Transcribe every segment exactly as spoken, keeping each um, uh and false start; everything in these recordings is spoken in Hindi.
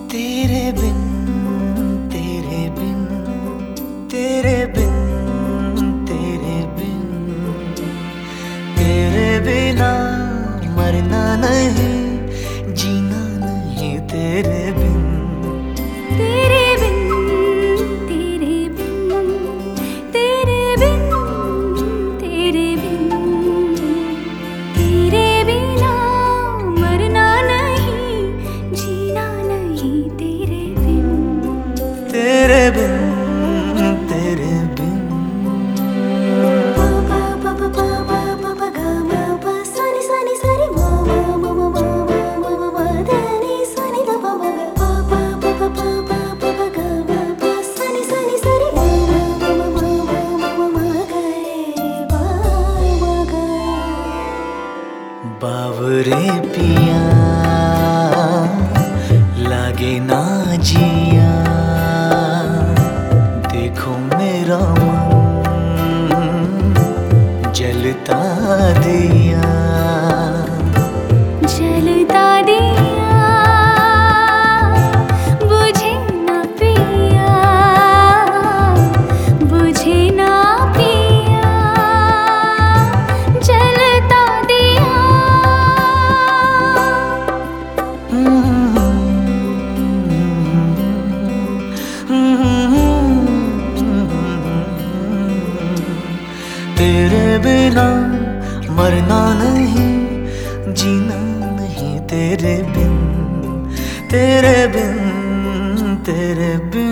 तेरे बिन तेरे बिन तेरे बिन तेरे बिन तेरे बिना मरना नहीं, जीना नहीं तेरे बिन। तेरे बिन तेरे बिन तेरे बिन तेरे बिन तेरे बिना मरना नहीं, जीना नहीं तेरे बिन। तेरे बिन तेरे बिन बावरे पिया लागे ना जिया, देखो मेरा मन जलता दिया जलता दिया बुझे ना पिया, बुझे ना पिया जलता दिया। तेरे बिना मरना नहीं, जीना नहीं तेरे बिन। तेरे बिन तेरे बिन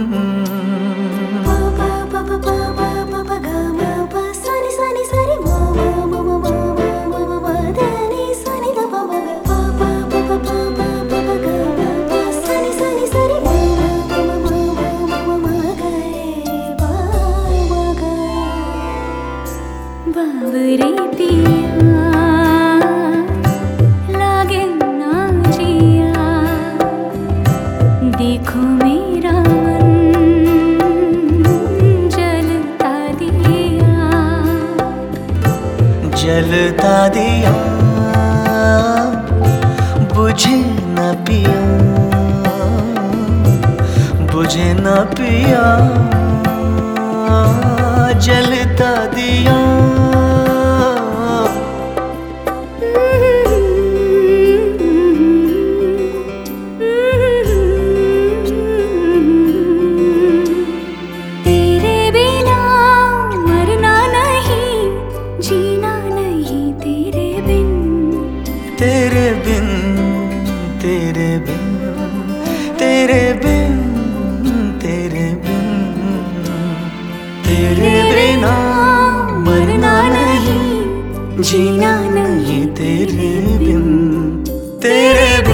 बावरे पिया लागे ना जिया, देखो मेरा मन जलता दिया जलता दिया बुझे न पिया, बुझे न पिया जलता दिया। तेरे बिना मरना नहीं, जीना नहीं तेरे बिन। तेरे बिन तेरे बिन तेरे बिन तेरे बिन तेरे बिना मरना नहीं, जीना नहीं तेरे बिन। तेरे